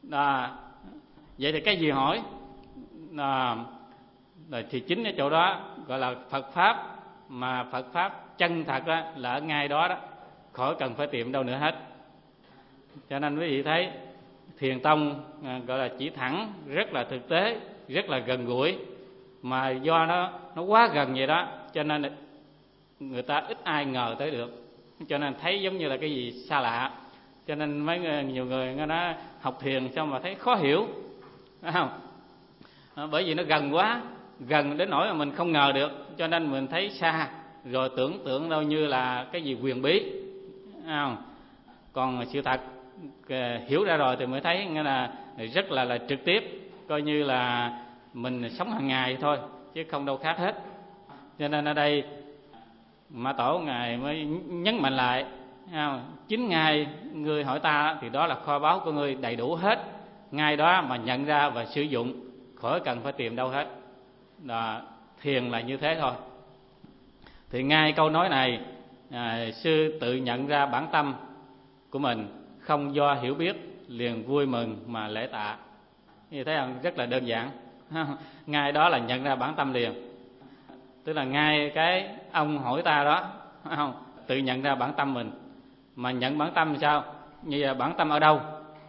Vậy thì cái gì hỏi? Thì chính cái chỗ đó gọi là Phật Pháp. Mà Phật Pháp chân thật đó, là ở ngay đó đó, khỏi cần phải tìm đâu nữa hết. Cho nên quý vị thấy Thiền Tông gọi là chỉ thẳng, rất là thực tế, rất là gần gũi. Mà do nó quá gần vậy đó, cho nên người ta ít ai ngờ tới được. Cho nên thấy giống như là cái gì xa lạ. Cho nên nhiều người nó học thiền xong mà thấy khó hiểu, phải không? Bởi vì nó gần quá, gần đến nỗi mà mình không ngờ được, cho nên mình thấy xa, rồi tưởng tượng đâu như là cái gì huyền bí, phải không? Còn sự thật hiểu ra rồi thì mới thấy nghĩa là rất là trực tiếp, coi như là mình sống hàng ngày thôi, chứ không đâu khác hết. Cho nên ở đây Mã Tổ Ngài mới nhấn mạnh lại, 9 ngày ngươi hỏi ta thì đó là kho báu của ngươi đầy đủ hết, ngay đó mà nhận ra và sử dụng, khỏi cần phải tìm đâu hết. Thiền là như thế thôi. Thì ngay câu nói này, sư tự nhận ra bản tâm của mình không do hiểu biết, liền vui mừng mà lễ tạ. Như thế là rất là đơn giản. Ngay đó là nhận ra bản tâm liền. Tức là ngay cái ông hỏi ta đó, tự nhận ra bản tâm mình. Mà nhận bản tâm sao? Như là bản tâm ở đâu?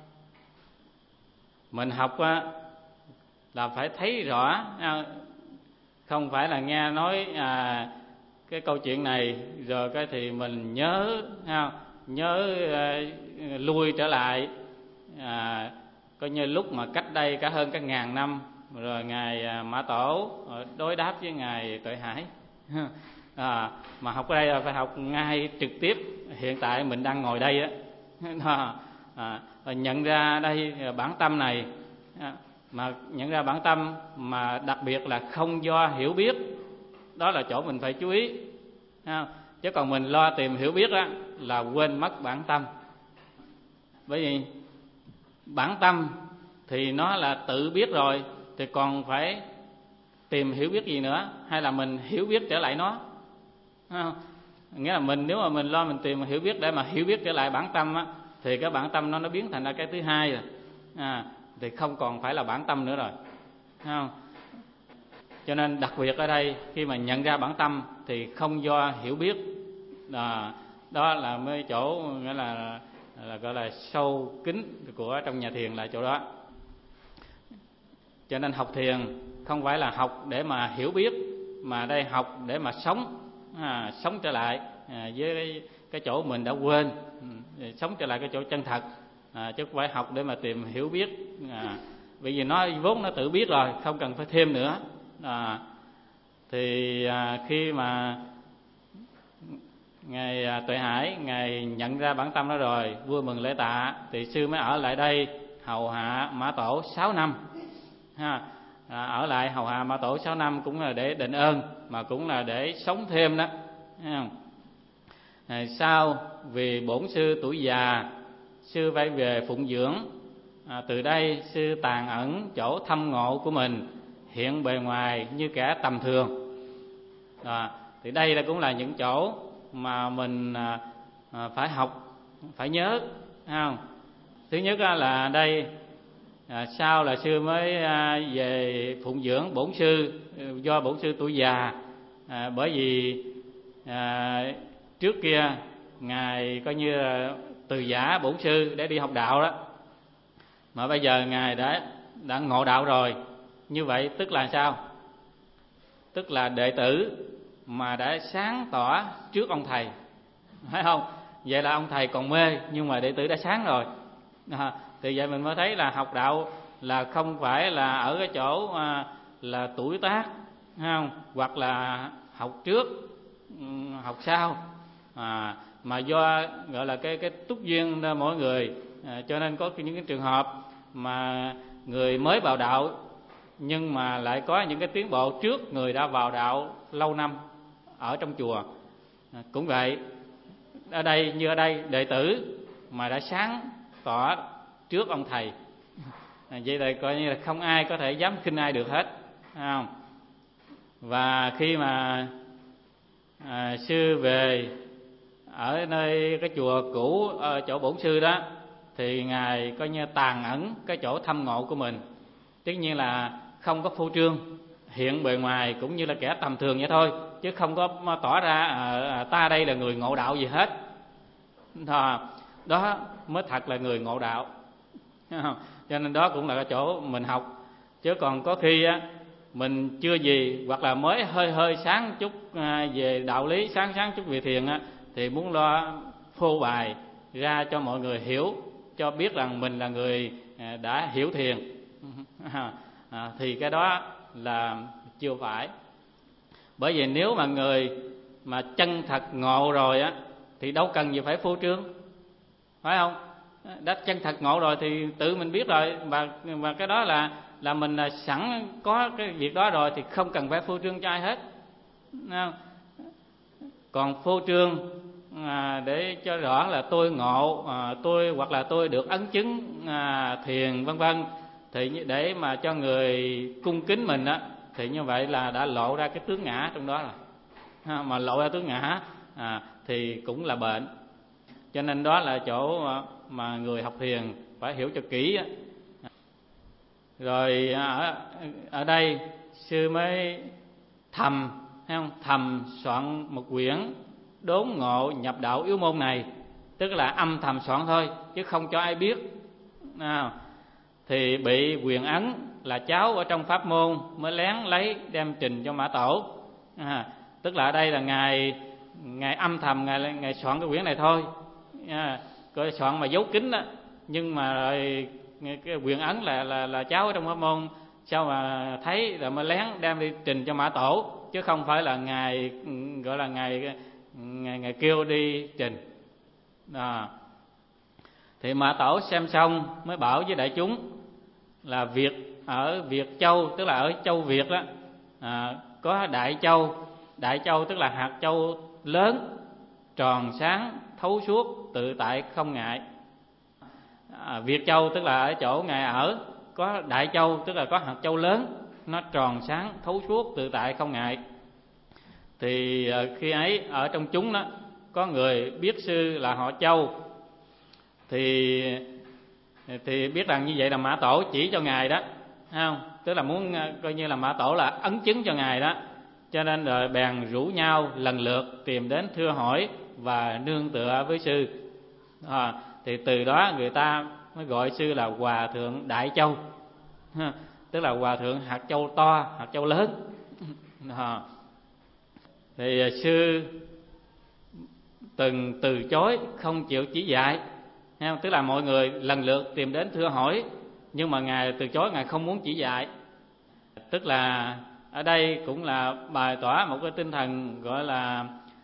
Mình học là phải thấy rõ, không phải là nghe nói cái câu chuyện này rồi cái thì mình nhớ lui trở lại, coi như lúc mà cách đây cả hơn cả ngàn năm rồi Ngài Mã Tổ đối đáp với Ngài Tuệ Hải. Mà học ở đây là phải học ngay trực tiếp, hiện tại mình đang ngồi đây á. Nhận ra đây bản tâm này, mà nhận ra bản tâm mà đặc biệt là không do hiểu biết, đó là chỗ mình phải chú ý. Chứ còn mình lo tìm hiểu biết á là quên mất bản tâm. Bởi vì bản tâm thì nó là tự biết rồi, thì còn phải tìm hiểu biết gì nữa, hay là mình hiểu biết trở lại nó? Nghĩa là nếu mà mình lo mình tìm hiểu biết để mà hiểu biết trở lại bản tâm á, thì cái bản tâm nó biến thành ra cái thứ hai rồi, thì không còn phải là bản tâm nữa rồi, không? Cho nên đặc biệt ở đây khi mà nhận ra bản tâm thì không do hiểu biết, đó là mấy chỗ nghĩa là gọi là sâu kín của trong nhà thiền là chỗ đó. Cho nên học thiền không phải là học để mà hiểu biết, mà đây học để mà sống trở lại với cái chỗ mình đã quên, sống trở lại cái chỗ chân thật, chứ không phải học để mà tìm hiểu biết. Bởi vì nó vốn nó tự biết rồi, không cần phải thêm nữa. Thì khi mà Ngài Tuệ Hải Ngài nhận ra bản tâm đó rồi, vui mừng lễ tạ, thì sư mới ở lại đây hầu hạ Mã Tổ 6 năm. Ở lại hầu hạ Mã Tổ 6 năm cũng là để đền ơn, mà cũng là để sống thêm đó. Sau vì bổn sư tuổi già, sư phải về phụng dưỡng. Từ đây sư tàn ẩn chỗ thâm ngộ của mình, hiện bề ngoài như kẻ tầm thường. Thì đây là cũng là những chỗ mà mình phải học, phải nhớ, không? Thứ nhất là đây, sau là sư mới về phụng dưỡng bổn sư, do bổn sư tuổi già. Bởi vì trước kia Ngài coi như là từ giả bổn sư để đi học đạo đó, mà bây giờ Ngài đã ngộ đạo rồi. Như vậy tức là sao? Tức là đệ tử mà đã sáng tỏ trước ông thầy, phải không? Vậy là ông thầy còn mê, nhưng mà đệ tử đã sáng rồi. Thì vậy mình mới thấy là học đạo là không phải là ở cái chỗ là tuổi tác, không? Hoặc là học trước học sau, mà do gọi là cái túc duyên mỗi người. Cho nên có những cái trường hợp mà người mới vào đạo nhưng mà lại có những cái tiến bộ trước người đã vào đạo lâu năm ở trong chùa. Cũng vậy, ở đây như ở đây, đệ tử mà đã sáng tỏ trước ông thầy, vậy thì coi như là không ai có thể dám khinh ai được hết, không? Và khi mà sư về ở nơi cái chùa cũ ở chỗ bổn sư đó, thì ngài coi như tàn ẩn cái chỗ thâm ngộ của mình, tất nhiên là không có phô trương, hiện bề ngoài cũng như là kẻ tầm thường vậy thôi, chứ không có tỏ ra ta đây là người ngộ đạo gì hết. Đó mới thật là người ngộ đạo. Cho nên đó cũng là cái chỗ mình học. Chứ còn có khi á mình chưa gì, hoặc là mới hơi sáng chút về đạo lý, sáng chút về thiền á, thì muốn lo phô bày ra cho mọi người hiểu, cho biết rằng mình là người đã hiểu thiền. Thì cái đó là chưa phải. Bởi vì nếu mà người mà chân thật ngộ rồi á thì đâu cần gì phải phô trương, phải không? Đã chân thật ngộ rồi thì tự mình biết rồi, và cái đó là mình sẵn có cái việc đó rồi thì không cần phải phô trương cho ai hết. Còn phô trương để cho rõ là tôi ngộ, tôi hoặc là tôi được ấn chứng thiền vân vân, thì để mà cho người cung kính mình á, thì như vậy là đã lộ ra cái tướng ngã trong đó rồi. Mà lộ ra tướng ngã thì cũng là bệnh. Cho nên đó là chỗ mà người học thiền phải hiểu cho kỹ. Rồi ở đây sư mới thầm, thấy không? Thầm soạn một quyển đốn ngộ nhập đạo yếu môn này, tức là âm thầm soạn thôi chứ không cho ai biết. Thì bị Quyền Ấn là cháu ở trong pháp môn mới lén lấy đem trình cho Mã Tổ. Tức là ở đây là ngài âm thầm ngài soạn cái quyển này thôi, cái soạn mà giấu kín đó. Nhưng mà rồi cái Quyền Ấn là cháu ở trong pháp môn, sao mà thấy là mới lén đem đi trình cho Mã Tổ, chứ không phải là ngài gọi là ngài kêu đi trình. Thì Mã Tổ xem xong mới bảo với đại chúng là việc ở Việt Châu, tức là ở châu Việt đó, có Đại Châu. Đại Châu tức là hạt châu lớn, tròn sáng, thấu suốt, tự tại không ngại. Việt Châu tức là ở chỗ ngài ở, có Đại Châu tức là có hạt châu lớn, nó tròn sáng, thấu suốt, tự tại không ngại. Thì khi ấy ở trong chúng đó có người biết sư là họ Châu, thì biết rằng như vậy là Mã Tổ chỉ cho ngài đó, thấy không? Tức là muốn coi như là Mã Tổ là ấn chứng cho ngài đó. Cho nên rồi bèn rủ nhau lần lượt tìm đến thưa hỏi và nương tựa với sư. Thì từ đó người ta mới gọi sư là Hòa Thượng Đại Châu, tức là Hòa Thượng hạt châu to, hạt châu lớn. Thì sư từng từ chối không chịu chỉ dạy, tức là mọi người lần lượt tìm đến thưa hỏi, nhưng mà ngài từ chối, ngài không muốn chỉ dạy. Tức là ở đây cũng là bày tỏ một cái tinh thần gọi là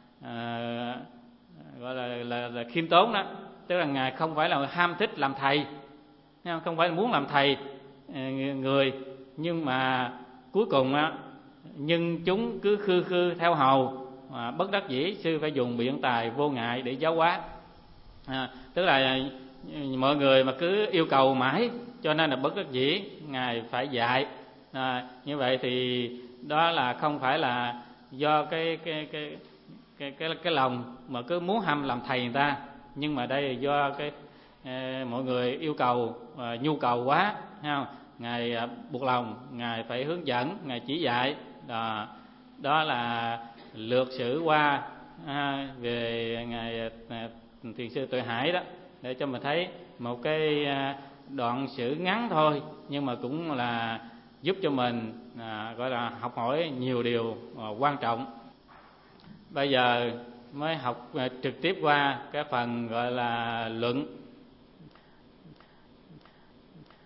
khiêm tốn đó. Tức là ngài không phải là ham thích làm thầy, không phải là muốn làm thầy người, nhưng mà cuối cùng á, nhưng chúng cứ khư theo hầu, bất đắc dĩ sư phải dùng biện tài vô ngại để giáo hóa. Tức là mọi người mà cứ yêu cầu mãi, cho nên là bất đắc dĩ ngài phải dạy. Như vậy thì đó là không phải là do cái lòng mà cứ muốn hăm làm thầy người ta, nhưng mà đây là do mọi người yêu cầu, nhu cầu quá, thấy không? Ngài buộc lòng, ngài phải hướng dẫn, ngài chỉ dạy. Đó là lược sử qua về ngài thiền sư Tuệ Hải đó, để cho mình thấy một cái đoạn sử ngắn thôi, nhưng mà cũng là giúp cho mình gọi là học hỏi nhiều điều quan trọng. Bây giờ mới học trực tiếp qua cái phần gọi là luận